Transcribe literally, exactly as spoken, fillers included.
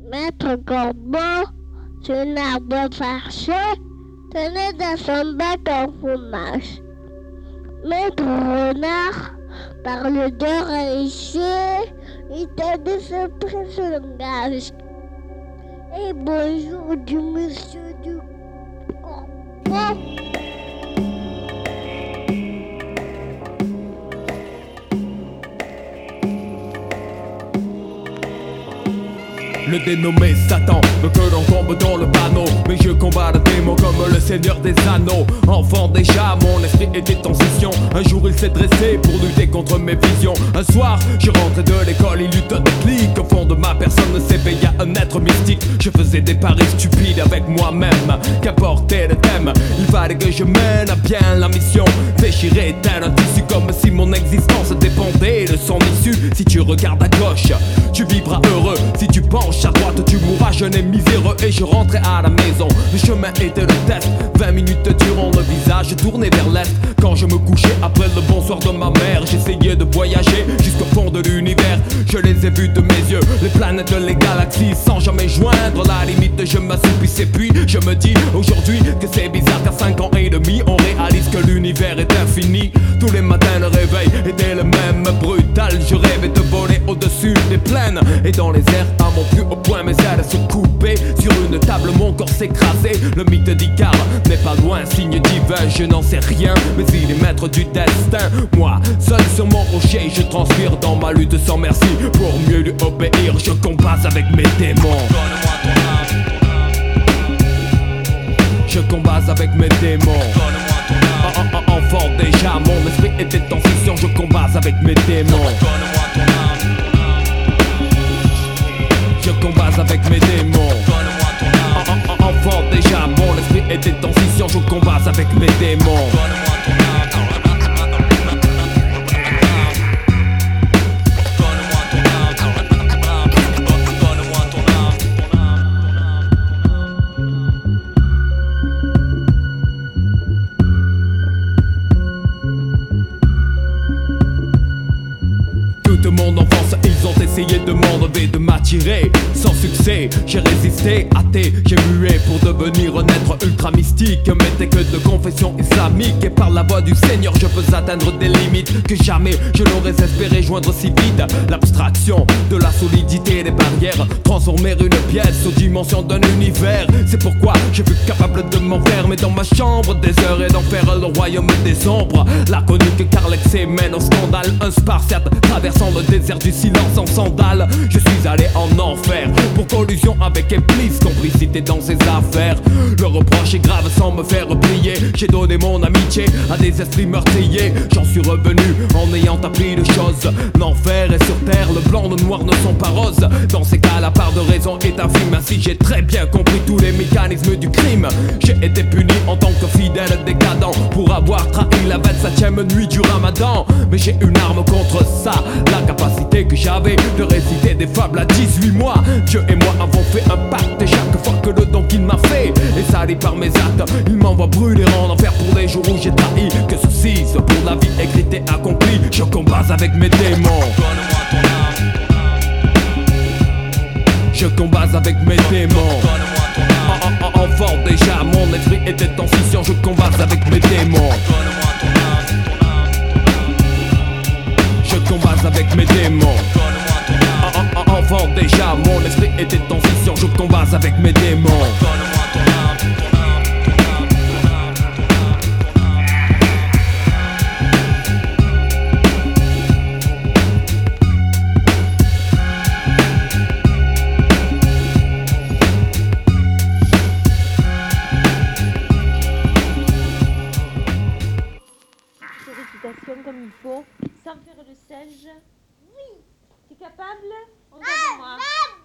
Maître Corbeau, sur un arbre farché, tenait dans son bec un fromage. Maître Renard parle de réussir, il tenait son prix sur le gage. Et bonjour du monsieur du Corbeau. Le dénommé Satan veut que l'on tombe dans le panneau, mais je combats le démon comme le seigneur des anneaux. Enfant déjà, mon esprit était en session. Un jour il s'est dressé pour lutter contre mes visions. Un soir, je rentrais de l'école, il eut un déclic. Au fond de ma personne s'éveilla un être mystique. Je faisais des paris stupides avec moi-même, qu'apportait le thème. Il fallait que je mène à bien la mission. Déchirer tel un tissu comme si mon existence dépendait de son issue. Si tu regardes à gauche, tu vivras heureux. Si tu penches à droite, tu mourras jeune et miséreux. Et je rentrais à la maison, le chemin était le test. Vingt minutes durant le visage tourné vers l'est. Quand je me couchais après le bonsoir de ma mère, j'essayais de voyager jusqu'au fond de l'univers. Je les ai vus de mes yeux, les planètes, les galaxies, sans jamais joindre la limite. Je m'assoupissais puis je me dis aujourd'hui que c'est bizarre qu'à cinq ans et demi on réalise que l'univers est infini. Tous les matins le réveil était le même, brutal. Je rêvais de voler au-dessus des plaines et dans les airs à mon plus haut point. Mes ailes se coupaient sur une table, mon corps s'écrasait. Le mythe d'Icare n'est pas loin, signe divin, je n'en sais rien, mais il est maître du destin. Moi, seul sur mon rocher, je transpire dans ma lutte sans merci. Pour mieux lui obéir, je combats avec mes démons. Donne-moi ton âme. Je combats avec mes démons. Donne-moi ton âme. En, en, en, enfant déjà, mon esprit était en session. Je combats avec mes démons. Donne-moi ton âme. Je combats avec mes démons. Donne-moi ton âme. En, en, en, enfant déjà, mon esprit était en session. Je combats avec mes démons. Donne-moi ton âme. Donne-moi ton âme. Donne-moi ton âme. Toute mon enfance, ils ont essayé de m'enlever, de m'attirer. Sans succès, j'ai résisté, athée, j'ai mué pour devenir un être ultra mystique. Mais t'es que de confession islamique. Et par la voix du Seigneur, je peux atteindre des limites que jamais je n'aurais espéré joindre si vite. L'abstraction de la solidité des barrières, transformer une pièce aux dimensions d'un univers. C'est pourquoi je fus capable de m'enfermer dans ma chambre des heures et d'en faire le royaume des ombres. La conique car l'excès mène au scandale. Un spartiate traversant le désert du silence en sandales. Je suis allé en enfer pour collusion avec Iblis, complicité dans ses affaires. Le reproche est grave sans me faire plier. J'ai donné mon amitié à des esprits meurtriers. J'en suis revenu en ayant appris de choses. L'enfer est sur terre, le blanc, le noir ne sont pas roses. Dans ces cas, la part de raison est infime. Ainsi j'ai très bien compris tous les mécanismes du crime. J'ai été puni en tant que fidèle décadent pour avoir trahi la vingt-septième nuit du ramadan. Mais j'ai une arme contre ça, la capacité que j'avais de réciter des fables à dix-huit mois. Dieu et moi avons fait un pacte, et chaque fois que le don qu'il m'a fait est sali par mes actes, il m'envoie brûler en enfer pour les jours où j'ai trahi. Que ceci soit pour la vie écrite et accomplie. Je combats avec mes démons. Donne-moi ton âme. Je combats avec mes démons. Donne-moi ton âme. En, en, en, enfant déjà, mon esprit était en scission. Je combats avec mes démons. Donne-moi ton âme. Je combats avec mes démons. Donne-moi ton âme. En, en, en, enfant déjà, mon esprit était en scission. Je combats avec mes démons. Donne-moi ton âme. Récitation comme il faut, sans faire le singe. Oui. T'es capable? Regarde-moi.